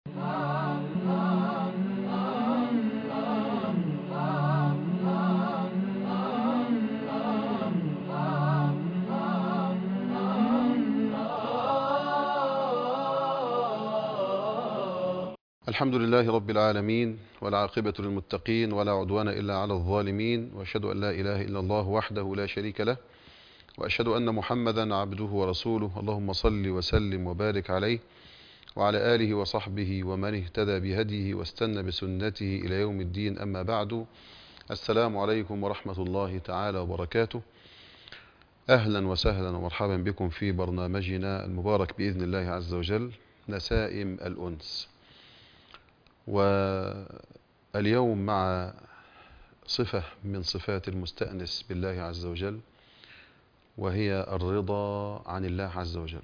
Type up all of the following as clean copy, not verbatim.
الحمد لله رب العالمين، والعاقبة للمتقين، ولا عدوان إلا على الظالمين، وأشهد أن لا إله إلا الله وحده لا شريك له، وأشهد أن محمدا عبده ورسوله. اللهم صل وسلم وبارك عليه وعلى آله وصحبه ومن اهتدى بهديه واستنى بسنته إلى يوم الدين. أما بعد، السلام عليكم ورحمة الله تعالى وبركاته. أهلا وسهلا ومرحبا بكم في برنامجنا المبارك بإذن الله عز وجل، نسائم الأنس. واليوم مع صفة من صفات المستأنس بالله عز وجل، وهي الرضا عن الله عز وجل.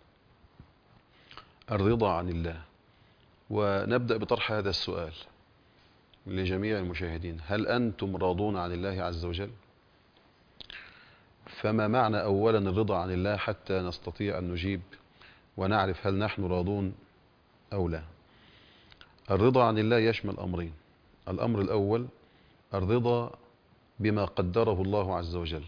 الرضا عن الله. ونبدأ بطرح هذا السؤال لجميع المشاهدين: هل أنتم راضون عن الله عز وجل؟ فما معنى أولا الرضا عن الله حتى نستطيع أن نجيب ونعرف هل نحن راضون أو لا؟ الرضا عن الله يشمل أمرين. الأمر الأول الرضا بما قدره الله عز وجل.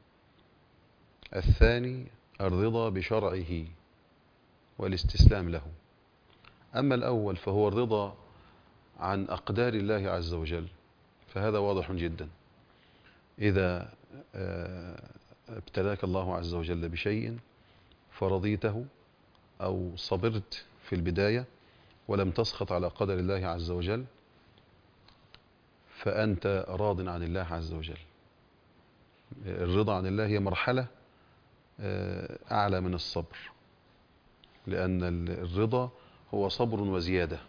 الثاني الرضا بشرعه والاستسلام له. أما الأول فهو الرضا عن أقدار الله عز وجل، فهذا واضح جدا. إذا ابتلاك الله عز وجل بشيء فرضيته أو صبرت في البداية ولم تسخط على قدر الله عز وجل، فأنت راض عن الله عز وجل. الرضا عن الله هي مرحلة أعلى من الصبر، لأن الرضا هو صبر وزيادة.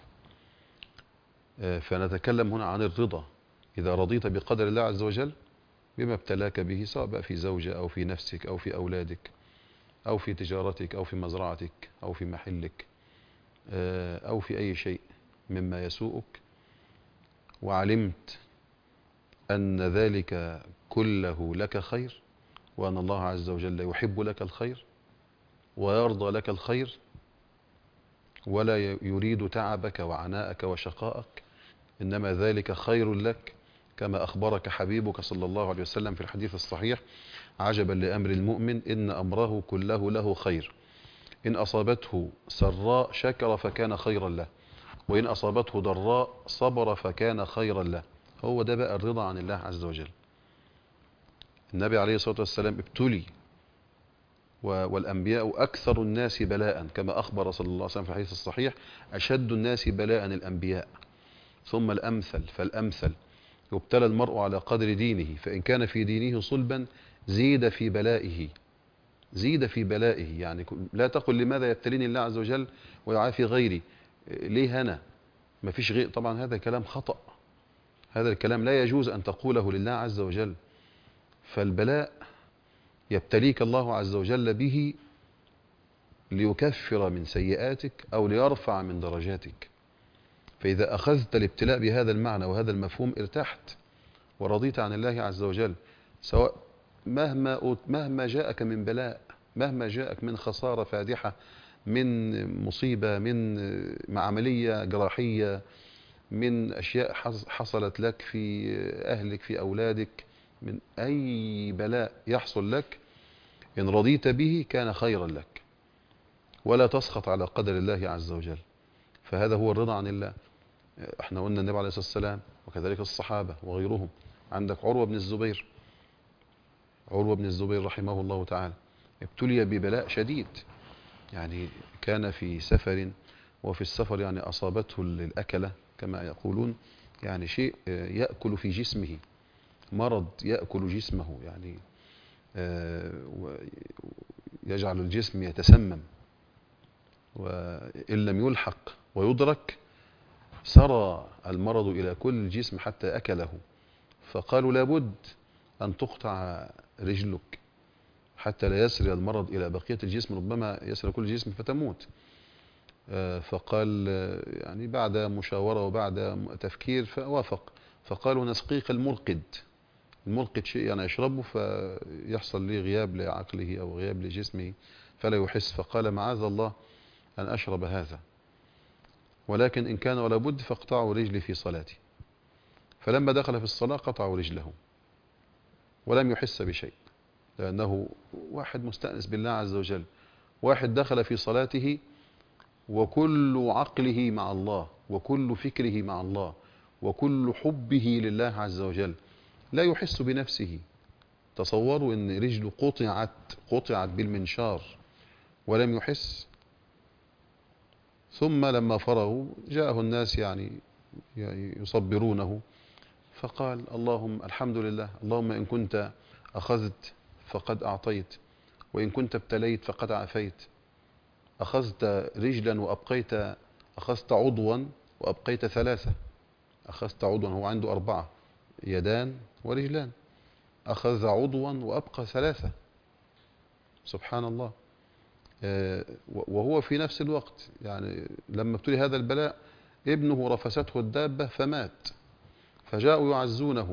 فنتكلم هنا عن الرضا إذا رضيت بقدر الله عز وجل بما ابتلاك به، سواء بقى في زوجة أو في نفسك أو في أولادك أو في تجارتك أو في مزرعتك أو في محلك أو في أي شيء مما يسوءك، وعلمت أن ذلك كله لك خير، وأن الله عز وجل يحب لك الخير ويرضى لك الخير ولا يريد تعبك وعناءك وشقاءك، إنما ذلك خير لك، كما أخبرك حبيبك صلى الله عليه وسلم في الحديث الصحيح: عجبا لأمر المؤمن إن أمره كله له خير، إن أصابته سراء شكر فكان خيرا له، وإن أصابته ضراء صبر فكان خيرا له. هو ده بقى الرضا عن الله عز وجل. النبي عليه الصلاة والسلام ابتلي، والأنبياء أكثر الناس بلاء، كما أخبر صلى الله عليه وسلم في الحديث الصحيح: أشد الناس بلاء الأنبياء، ثم الأمثل فالأمثل، يبتلى المرء على قدر دينه، فإن كان في دينه صلبا زيد في بلائه. زيد في بلائه، يعني لا تقل لماذا يبتليني الله عز وجل ويعافي غيري، ليه أنا ما فيش غير. طبعا هذا كلام خطأ، هذا الكلام لا يجوز أن تقوله لله عز وجل. فالبلاء يبتليك الله عز وجل به ليكفر من سيئاتك أو ليرفع من درجاتك. فإذا أخذت الابتلاء بهذا المعنى وهذا المفهوم ارتحت ورضيت عن الله عز وجل، سواء مهما جاءك من بلاء، مهما جاءك من خسارة فادحة، من مصيبة، من عملية جراحية، من أشياء حصلت لك في أهلك في أولادك، من أي بلاء يحصل لك، إن رضيت به كان خيرا لك، ولا تسخط على قدر الله عز وجل. فهذا هو الرضا عن الله. احنا قلنا النبي عليه الصلاة والسلام وكذلك الصحابة وغيرهم. عندك عروة بن الزبير، عروة بن الزبير رحمه الله تعالى ابتلي ببلاء شديد، يعني كان في سفر، وفي السفر يعني أصابته الأكلة كما يقولون، يعني شيء يأكل في جسمه، مرض يأكل جسمه، يعني يجعل الجسم يتسمم، وإن لم يلحق ويدرك سرى المرض إلى كل الجسم حتى أكله. فقالوا لابد أن تقطع رجلك حتى لا يسري المرض إلى بقية الجسم، ربما يسري كل الجسم فتموت. فقال يعني بعد مشاورة وبعد تفكير فوافق، فقالوا نسقيك المرقد. المرقد شيء يعني يشربه فيحصل لي غياب لعقله أو غياب لجسمه فلا يحس. فقال معاذ الله أن أشرب هذا. ولكن إن كان ولا بد فاقطعوا رجلي في صلاتي. فلما دخل في الصلاة قطعوا رجله ولم يحس بشيء، لأنه واحد مستأنس بالله عز وجل، واحد دخل في صلاته وكل عقله مع الله وكل فكره مع الله وكل حبه لله عز وجل، لا يحس بنفسه. تصوروا ان رجله قطعت بالمنشار ولم يحس. ثم لما فرغوا جاءه الناس يعني يصبرونه، فقال اللهم الحمد لله، اللهم إن كنت أخذت فقد أعطيت، وإن كنت ابتليت فقد عافيت. أخذت رجلا وأبقيت، أخذت عضوا وأبقيت ثلاثة. أخذت عضوا، هو عنده 4 يدان ورجلان، أخذ عضوا وأبقى 3. سبحان الله. وهو في نفس الوقت يعني لما ابتلي هذا البلاء ابنه رفسته الدابة فمات، فجاءوا يعزونه،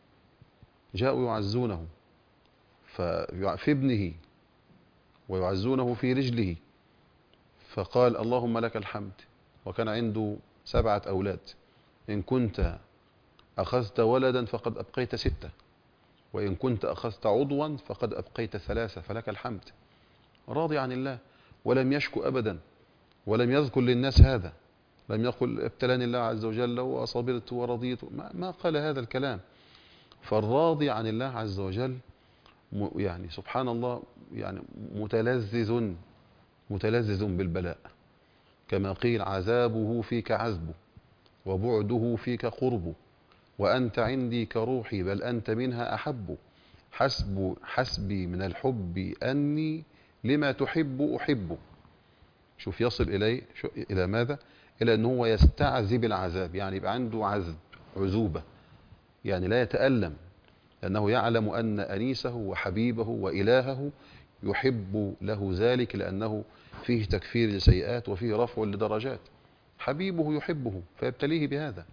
في ابنه ويعزونه في رجله. فقال اللهم لك الحمد. وكان عنده 7 أولاد. إن كنت أخذت ولدا فقد أبقيت 6، وإن كنت أخذت عضوا فقد أبقيت 3، فلك الحمد. راضي عن الله ولم يشكو أبدا، ولم يذكر للناس هذا، لم يقل ابتلاني الله عز وجل وصبرت ورضيت، ما قال هذا الكلام. فالراضي عن الله عز وجل يعني سبحان الله يعني متلذذ بالبلاء. كما قيل عذابه فيك عذبه وبعده فيك قربه، وأنت عندي كروحي بل أنت منها أحب، حسبي من الحب أني لما تحب أحبه. شوف يصل إلى ماذا؟ إلى أنه هو يستعذب العذاب، يعني يبقى عنده عذوبة، يعني لا يتألم، لأنه يعلم أن أنيسه وحبيبه وإلهه يحب له ذلك، لأنه فيه تكفير لسيئات وفيه رفع لدرجات. حبيبه يحبه فيبتليه بهذا،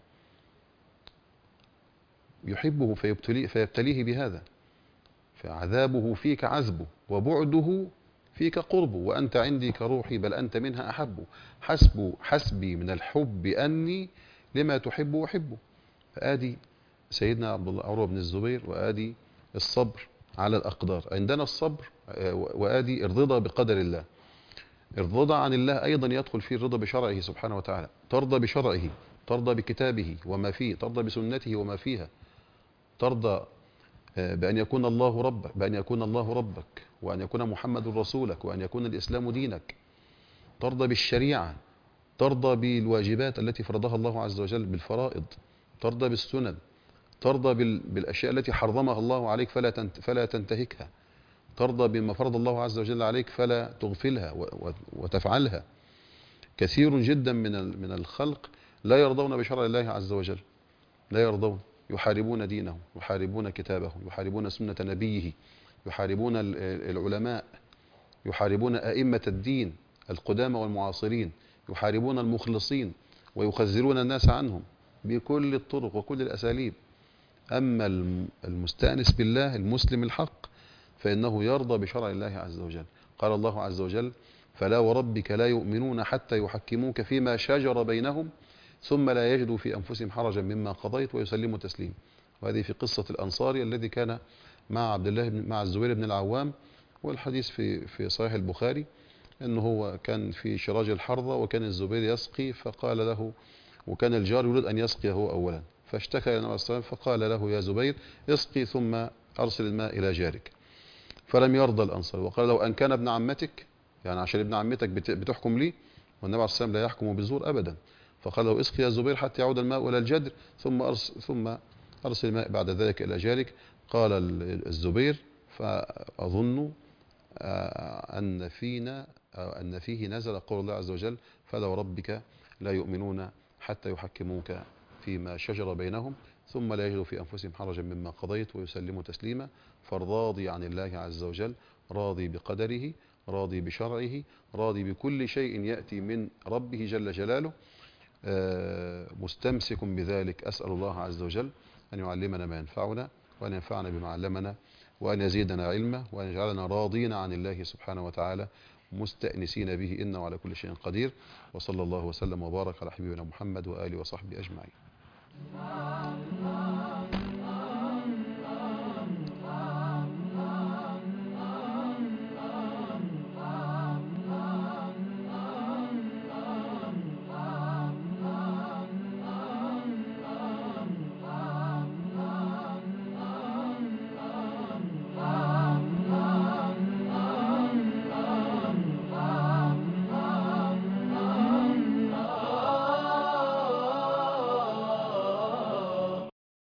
يحبه فيبتليه بهذا. فعذابه فيك عذبه وبعده فيك قربه، وأنت عندي كروحي بل أنت منها أحب، حسبي من الحب أني لما تحب أحبه. فآدي سيدنا عبد الله عروة بن الزبير، وآدي الصبر على الأقدار. عندنا الصبر وآدي الرضا بقدر الله. الرضا عن الله أيضا يدخل فيه الرضا بشرعه سبحانه وتعالى. ترضى بشرعه، ترضى بكتابه وما فيه، ترضى بسنته وما فيها، ترضى بأن يكون الله ربك، وأن يكون محمد رسولك، وأن يكون الإسلام دينك. ترضى بالشريعة، ترضى بالواجبات التي فرضها الله عز وجل بالفرائض، ترضى بالسنن، ترضى بالأشياء التي حرمها الله عليك فلا تنتهكها، ترضى بما فرض الله عز وجل عليك فلا تغفلها وتفعلها. كثير جدا من الخلق لا يرضون بشرع الله عز وجل، لا يرضون، يحاربون دينه، يحاربون كتابه، يحاربون سنة نبيه، يحاربون العلماء، يحاربون أئمة الدين القدامى والمعاصرين، يحاربون المخلصين ويخزرون الناس عنهم بكل الطرق وكل الأساليب. أما المستأنس بالله المسلم الحق فإنه يرضى بشرع الله عز وجل. قال الله عز وجل فلا وربك لا يؤمنون حتى يحكموك فيما شجر بينهم ثم لا يجدوا في أنفسهم حرجا مما قضيت ويسلموا تسليما. وهذه في قصة الأنصاري الذي كان مع الزبير بن العوام، والحديث في صحيح البخاري، أنه هو كان في شراج الحرظة وكان الزبير يسقي، فقال له، وكان الجار يريد أن يسقي هو أولا، فاشتكى إلى النبي صلى الله عليه وسلم فقال له يا زبير اسقي ثم أرسل الماء إلى جارك. فلم يرضى الأنصار وقال له أن كان ابن عمتك، يعني عشان ابن عمتك بتحكم لي، والنبي عليه الصلاة والسلام لا يحكم بالزور أبدا. فقال له اسقي يا زبير حتى يعود الماء إلى الجدر ثم أرسل الماء بعد ذلك إلى جارك. قال الزبير فأظن أن فيه نزل قول الله عز وجل فلا وربك لا يؤمنون حتى يحكموك فيما شجر بينهم ثم لا يجدوا في أنفسهم حرجا مما قضيت ويسلموا تسليما. فالراضي عن الله عز وجل راضي بقدره، راضي بشرعه، راضي بكل شيء يأتي من ربه جل جلاله، مستمسك بذلك. أسأل الله عز وجل أن يعلمنا ما ينفعنا، وأن ينفعنا بما علمنا، وأن يزيدنا علما، وأن يجعلنا راضين عن الله سبحانه وتعالى، مستأنسين به إنه على كل شيء قدير. وصلى الله وسلم وبارك على حبيبنا محمد وآله وصحبه أجمعين.